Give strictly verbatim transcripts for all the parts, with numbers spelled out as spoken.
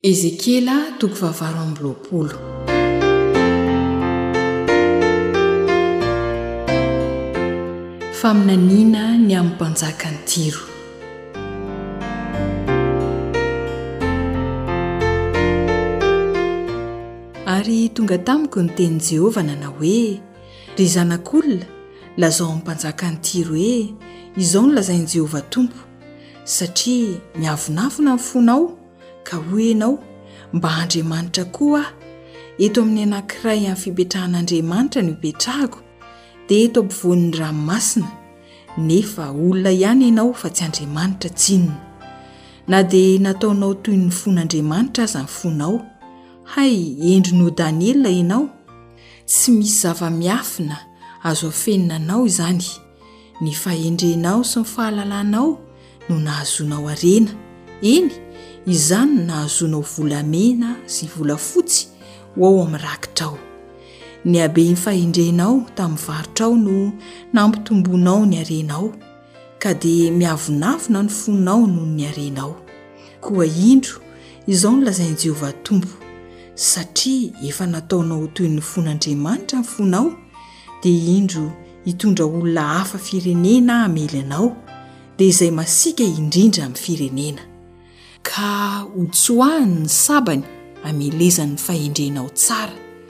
Ezekiela toko fahavalo amby roapolo. Faminaniana ny amin'ny mpanjaka ny Tiro. Ary tonga tamiko ny tenin'i Jehovah nanao hoe: ry zanak'olona, lazao amin'ny mpanjaka ny Tiro hoe izao no lazain'i Jehovah Tompo, satria miavonavona ny fonao ka hoy ianao mba Andriamanitra koa aho. Eto amin'ny anankiray amin'ny fipetrahan'Andriamanitra no hipetrahako, dia eto ampovoan'ny ranomasina, nefa olona ihany ianao fa tsy Andriamanitra tsinona. Na dia nataonao toy ny fon'Andriamanitra aza ny fonao, hay endrinao Daniela ianao, tsy misy zava-miafina azo afenina anao izany. Ny fahendrenao sy ny fahalalanao no nahazonao arena. Eny, izany no nahazonao volamena sy volafotsy ho ao amin'ny rakitrao. Ny habe ny fahendrenao tamin'ny varotrao no nampitombonao ny arenao, ka dia miavonavona ny fonao noho ny arenao. Koa indro, izao no lazain'i Jehovah Tompo, satria efa nataonao toy ny fon'Andriamanitra ny fonao, dia indro hitondra olona hafa firenena hamely anao, dia izay masika indrindra amin'ny firenena. Ka hotsoahany ny sabany hamelezany ny fahendrenao tsara,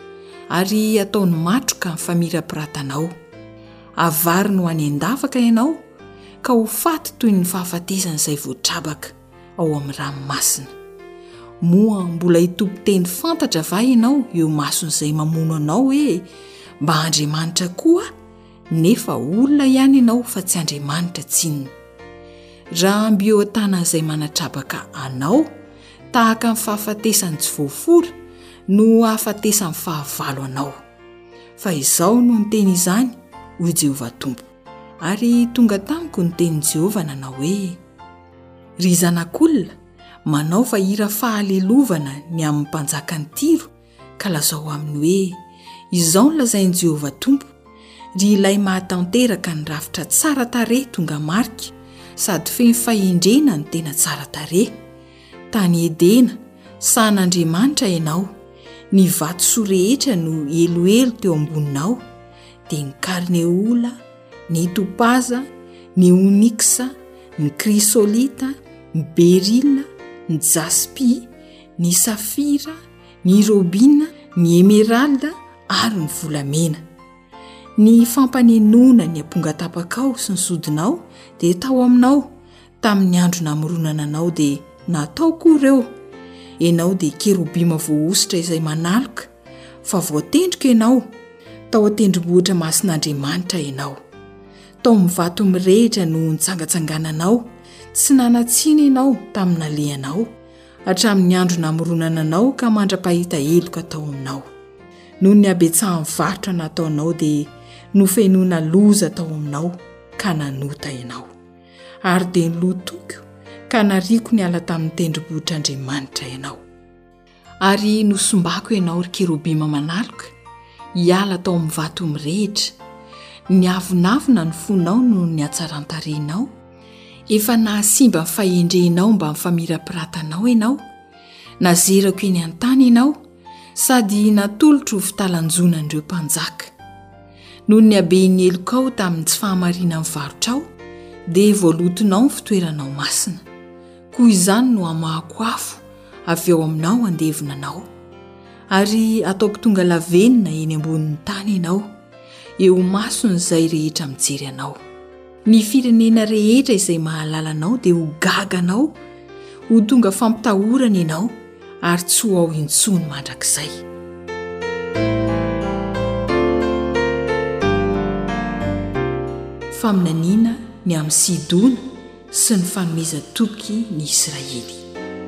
ary ataony matroka ny famira-piratanao. Avariny ho any an-davaka ianao, ka ho faty toy ny fahafatesany izay voatrabaka ao amin'ny ranomasina. Moa mbola hitopy-teny fantatra va ianao eo mason'izay mamono anao hoe mba Andriamanitra koa, nefa olona ihany ianao fa tsy Andriamanitra tsinona. Raha amby eo an-tanan'izay manatrabaka anao tahaka ny fahafatesany tsy voafora no hahafatesany fahavalo anao. Fa izao no ny teny izany hoy Jehovah Tompo. Ary tonga tamiko ny tenin'i Jehovah nanao hoe: ry zanak'olona, manao fa hira fahalelovana ny amin'ny mpanjaka ny Tiro, ka lazao aminy hoe izao no lazain'i Jehovah Tompo, ry ilay mahatanteraka ny rafitra tsara tarehy tonga marika, sady feno fahendrena ny tena tsara tarehy. Tany Edena, sahan'Andriamanitra ianao, ny vato soa rehetra no eloelo teo amboninao, dia ny karneola, ny topaza, ny oniksa, ny krisolita, ny berila, ny jaspi, ny safira, ny robina, ny emeralda ary ny volamena. Ny fampanenoana ny ampongatapakao sy ny sodinao dia tao aminao tamin'ny andro namoronana anao, dia natao koa ireo. Ianao dia kerobima voaositra izay manaloka, fa voatendrika ianao, tao atendrombohitra masin'Andriamanitra ianao. Tao mivato mirehitra no nitsangatsangananao, tsy nanatsiana ianao tamin'ny nalehanao, hatramin'ny andro namoronana anao ka mandra-pahita eloka tao aminao. Noho ny habetsahan'ny varotra nataonao dia nofenoana loza tao aminao ka nanota ianao. Ary dia nilotoko ka nariko ny ala tamin'ny tendrombohitr'Andriamanitra ianao. Ary nosombako ianao ry kerobima manaloka, hiala tao amin'ny vato mirehitra. Ny avonavona ny fonao no ny hatsaran-tarehinao. Efa nahasimba ny fahendrenao mba mifamira-piratanao ianao. Nazerako eny an-tany ianao, sady natolotro ho fitalanjonan'ireo mpanjaka. Noho ny haben'ny elokao tamin'ny tsy fahamarina ny varotrao, dia voalotonao ny fitoeranao masina. Koa izany no hamahako afo avy ao aminao andevonanao. Ary ataoko tonga lavenina eny ambonin'ny tany ianao, eo mason'izay rehetra mijery anao. Ny firenena rehetra izay mahalala anao dia ho gaganao, ho tonga fampitahorana ianao, ary tsy ho ao intsony mandrakizay. Faminaniana ny amin'ny Sidona sy ny fanomezan-toky ny Israely.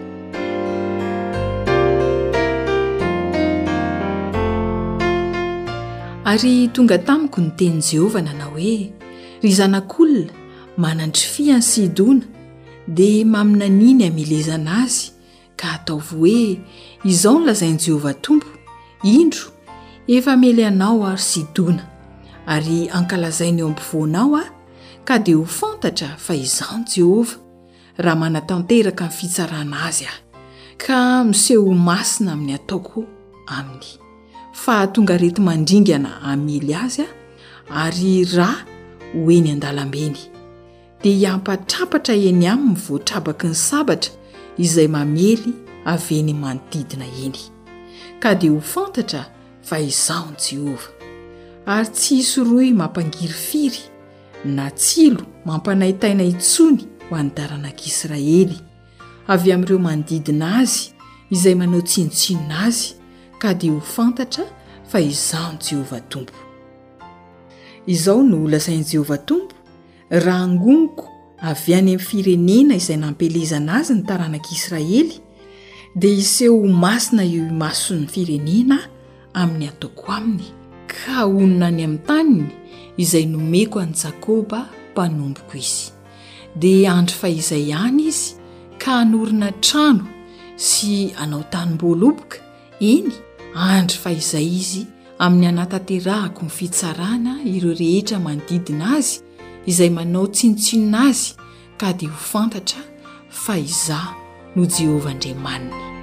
Ary tonga tamiko ny tenin'i Jehovah nanao hoe: ry zanak'olona, manandrifia ny Sidona, dia maminaniany hamelezana azy, ka ataovy hoe izao no lazain'i Jehovah Tompo, indro efa mely anao ary Sidona, ary ankalazainy eo ampovoanao aho, ka dia ho fantatra fa izany Jehovah, raha manatanteraka ny fitsarana azy aho. ka miseho masina amin'ny ataoko aminy fa tonga rety mandringana amily azy a ary ra hoeny andalambeny dia hiampatrapatra eny aminy voatrabaky ny sabatra izay mamely aveny manodidina eny ka dia ho fantatra fa izaho ny Jehova ary tsy hisy roy mampangiry firy na tsilo mampanaitaina itsony ho an'ny taranak'Israely avy amin'ireo manodidina azy izay manao tsinotsinona azy ka dia ho fantatra fa izaho ny Jehova Tompo. Izao no lazain'i Jehova Tompo raha angoniko avy any amin'ny firenena izay nampelezana azy ny taranak'Israely dia hiseho masina io mason'ny firenena amin'ny ataoko aminy ka onona any amin'ny taniny izay nomeko an'i Jakoba mpanomboko izy dia andro fa izay ihany izy ka hanorina trano sy anao tanim-boaloboka eny andro fa izay izy amin'ny anatanterahako ny fitsarana ireo rehetra manodidina azy izay manao tsinotsinona azy ka dia ho fantatra fa izaho no Jehova Andriamanina.